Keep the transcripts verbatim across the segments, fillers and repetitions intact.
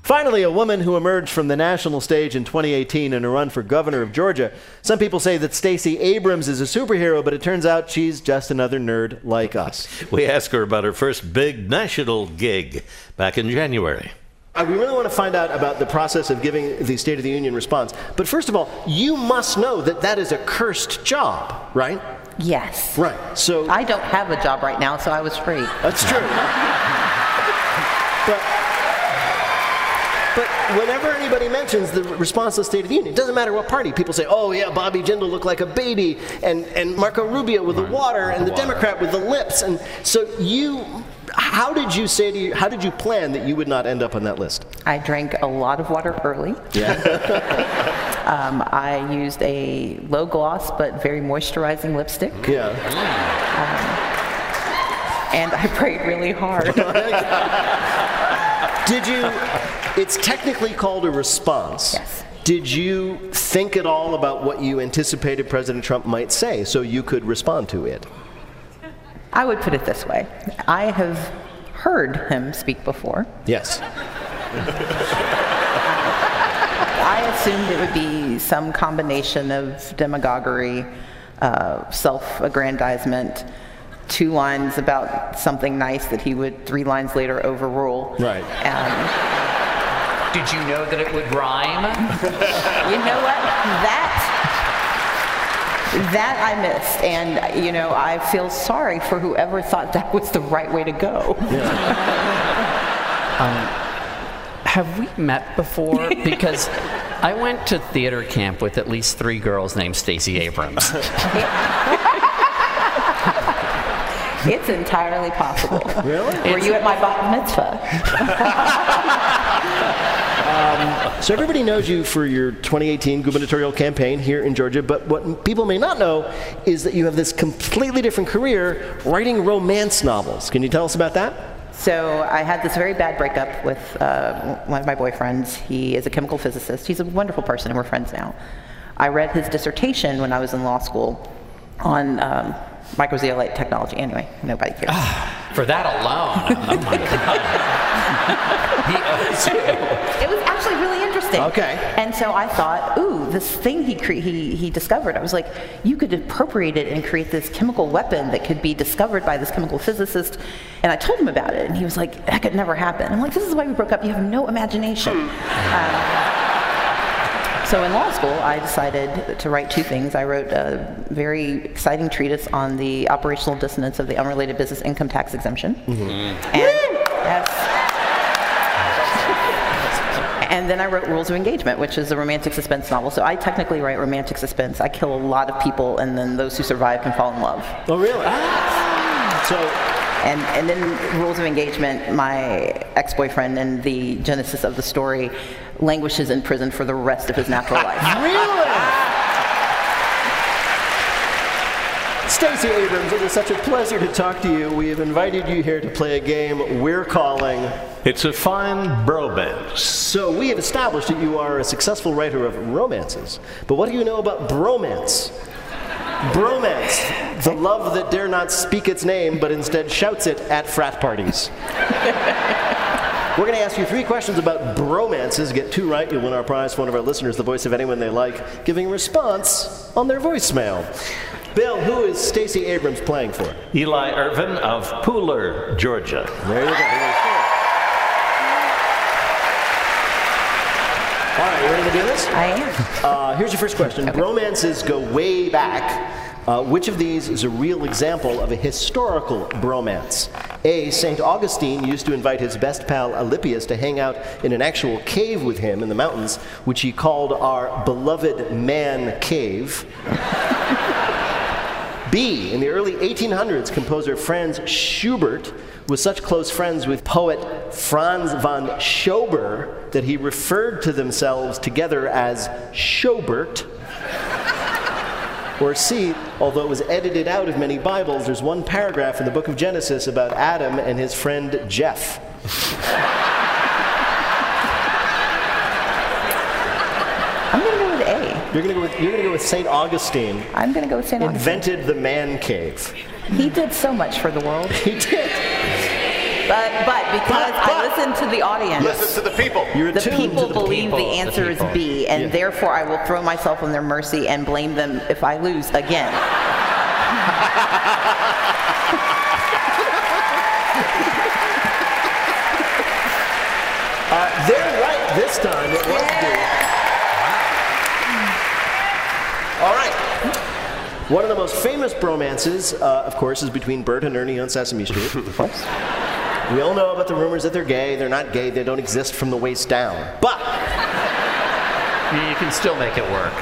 Finally, a woman who emerged from the national stage in twenty eighteen in a run for governor of Georgia. Some people say that Stacey Abrams is a superhero, but it turns out she's just another nerd like us. We asked her about her first big national gig back in January. Uh, we really want to find out about the process of giving the State of the Union response. But first of all, you must know that that is a cursed job, right? Yes. Right. So I don't have a job right now, so I was free. That's true. but, but whenever anybody mentions the response to the State of the Union, it doesn't matter what party. People say, oh, yeah, Bobby Jindal looked like a baby, and, and Marco Rubio with the water, and the Democrat with the lips. And so you, how did you say to you, how did you plan that you would not end up on that list? I drank a lot of water early. Yeah. um, I used a low gloss but very moisturizing lipstick. Yeah. Um, and I prayed really hard. Did you, it's technically called a response. Yes. Did you think at all about what you anticipated President Trump might say so you could respond to it? I would put it this way. I have heard him speak before. Yes. I assumed it would be some combination of demagoguery, uh, self-aggrandizement, two lines about something nice that he would three lines later overrule. Right. Um, Did you know that it would rhyme? you know what? That that I missed, and you know I feel sorry for whoever thought that was the right way to go. Yeah. um, have we met before? Because I went to theater camp with at least three girls named Stacey Abrams. It's entirely possible. Really? Were you at my bat mitzvah? um, so everybody knows you for your twenty eighteen gubernatorial campaign here in Georgia, but what people may not know is that you have this completely different career writing romance novels. Can you tell us about that? So I had this very bad breakup with uh, one of my boyfriends. He is a chemical physicist. He's a wonderful person, and we're friends now. I read his dissertation when I was in law school on um, microzeolite technology. Anyway, nobody cares. For that alone, oh my God. He owes you. It was actually really interesting. Okay. And so I thought, ooh, this thing he cre- he he discovered. I was like, you could appropriate it and create this chemical weapon that could be discovered by this chemical physicist. And I told him about it, and he was like, that could never happen. I'm like, this is why we broke up. You have no imagination. um, So in law school, I decided to write two things. I wrote a very exciting treatise on the operational dissonance of the unrelated business income tax exemption. Mm-hmm. And, yes. And then I wrote Rules of Engagement, which is a romantic suspense novel. So I technically write romantic suspense. I kill a lot of people, and then those who survive can fall in love. Oh, really? Ah. So. And, and then Rules of Engagement, my ex-boyfriend and the genesis of the story languishes in prison for the rest of his natural life. Really? Stacey Abrams, it is such a pleasure to talk to you. We have invited you here to play a game we're calling It's a Fine Bromance. So we have established that you are a successful writer of romances. But what do you know about bromance? Bromance, the love that dare not speak its name, but instead shouts it at frat parties. We're going to ask you three questions about bromances. Get two right, you'll win our prize for one of our listeners, the voice of anyone they like, giving a response on their voicemail. Bill, who is Stacey Abrams playing for? Eli Irvin of Pooler, Georgia. There you go. All right, you ready to do this? I am. Uh, here's your first question. Okay. Bromances go way back. Uh, which of these is a real example of a historical bromance? A, Saint Augustine used to invite his best pal Alypius to hang out in an actual cave with him in the mountains, which he called our beloved man cave. B, in the early eighteen hundreds, composer Franz Schubert was such close friends with poet Franz von Schober that he referred to themselves together as Schobert. Or C, although it was edited out of many Bibles, there's one paragraph in the book of Genesis about Adam and his friend Jeff. I'm going to go with A. You're going to go with you're going to go with Saint Augustine. I'm going to go with Saint Augustine. Invented the man cave. He did so much for the world. He did. But, but because But- but- I listen to the audience, Listen to the people. You're the attuned people to the believe people, the the answer people. is B, and Yeah. therefore I will throw myself on their mercy and blame them if I lose again. Uh, they're right this time. It was B. All right. One of the most famous bromances, uh, of course, is between Bert and Ernie on Sesame Street. We all know about the rumors that they're gay. They're not gay. They don't exist from the waist down. But You can still make it work.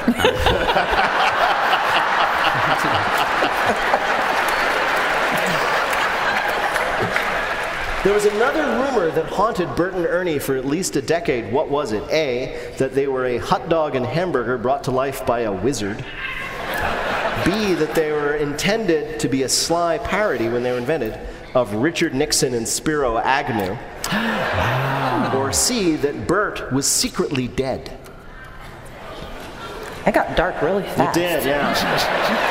there was another rumor that haunted Bert and Ernie for at least a decade. What was it? A, that they were a hot dog and hamburger brought to life by a wizard. B, that they were intended to be a sly parody when they were invented of Richard Nixon and Spiro Agnew. Or C, that Bert was secretly dead. I got dark really You fast. did, yeah.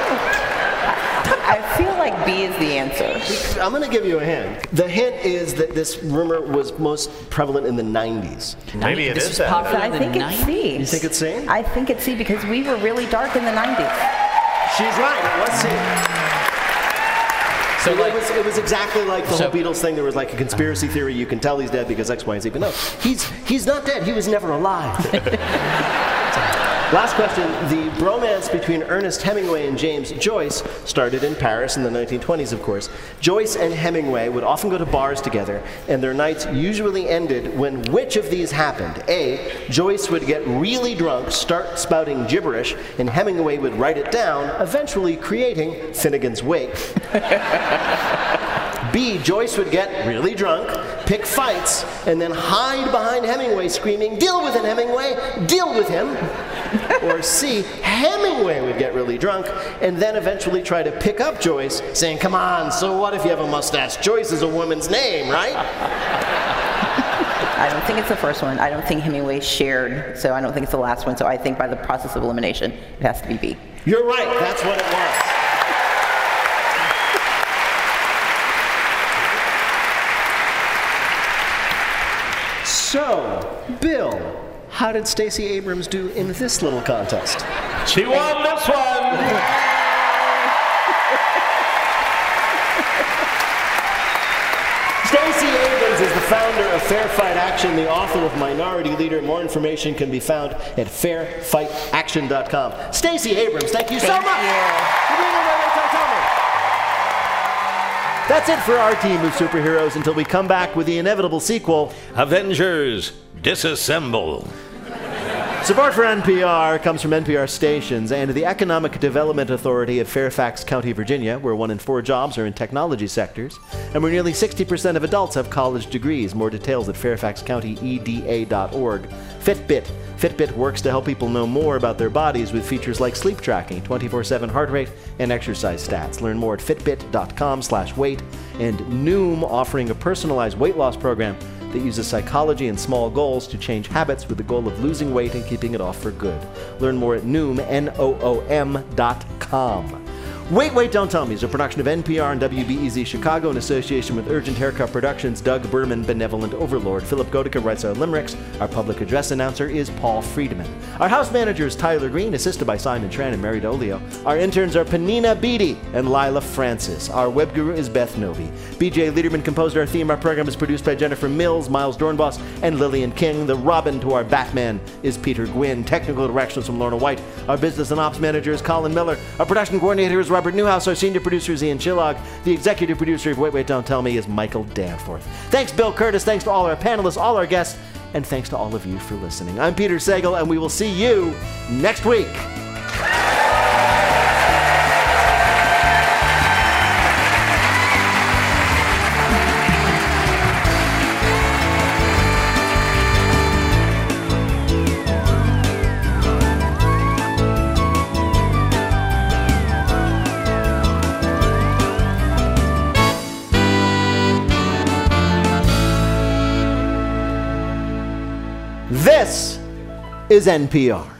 I feel like B is the answer. I'm going to give you a hint. The hint is that this rumor was most prevalent in the nineties. Maybe it This is was that. popular I in the think it's nineties. C. You think it's C? I think it's C because we were really dark in the nineties. She's right. It was C. So it, like, was, it was exactly like the So- whole Beatles thing. There was like a conspiracy theory. You can tell he's dead because X, Y, and Z. But no, he's he's not dead. He was never alive. Last question. The bromance between Ernest Hemingway and James Joyce started in Paris in the nineteen twenties, of course. Joyce and Hemingway would often go to bars together, and their nights usually ended when which of these happened? A, Joyce would get really drunk, start spouting gibberish, and Hemingway would write it down, eventually creating Finnegan's Wake. B, Joyce would get really drunk, pick fights, and then hide behind Hemingway screaming, "Deal with him, Hemingway! Deal with him!" Or C, Hemingway would get really drunk and then eventually try to pick up Joyce, saying, "Come on, so what if you have a mustache? Joyce is a woman's name, right?" I don't think it's the first one. I don't think Hemingway shared, so I don't think it's the last one. So I think by the process of elimination, it has to be B. You're right, that's what it was. So, Bill, how did Stacey Abrams do in this little contest? She won this one. Stacey Abrams is the founder of Fair Fight Action, the author of Minority Leader. More information can be found at fair fight action dot com. Stacey Abrams, thank you so Thank much. you. for being on Wait, Wait, Don't Tell Me. That's it for our team of superheroes until we come back with the inevitable sequel. Avengers, disassemble. Support for N P R comes from N P R stations and the Economic Development Authority of Fairfax County, Virginia, where one in four jobs are in technology sectors, and where nearly sixty percent of adults have college degrees. More details at fairfax county e d a dot org. Fitbit. Fitbit works to help people know more about their bodies with features like sleep tracking, twenty-four seven heart rate, and exercise stats. Learn more at fitbit dot com slash weight. And Noom, offering a personalized weight loss program that uses psychology and small goals to change habits with the goal of losing weight and keeping it off for good. Learn more at Noom, N O O M dot com. Wait, Wait, Don't Tell Me is a production of N P R and W B E Z Chicago in association with Urgent Haircut Productions, Doug Berman, Benevolent Overlord. Philip Gotica writes our limericks. Our public address announcer is Paul Friedman. Our house manager is Tyler Green, assisted by Simon Tran and Mary Dolio. Our interns are Panina Beatty and Lila Francis. Our web guru is Beth Novi. B J Liederman composed our theme. Our program is produced by Jennifer Mills, Miles Dornbos, and Lillian King. The Robin to our Batman is Peter Gwynn. Technical directions from Lorna White. Our business and ops manager is Colin Miller. Our production coordinator is Robert Newhouse. Our senior producer is Ian Chillog. The executive producer of Wait, Wait, Don't Tell Me is Michael Danforth. Thanks, Bill Curtis. Thanks to all our panelists, all our guests, and thanks to all of you for listening. I'm Peter Sagal, and we will see you next week. This is N P R.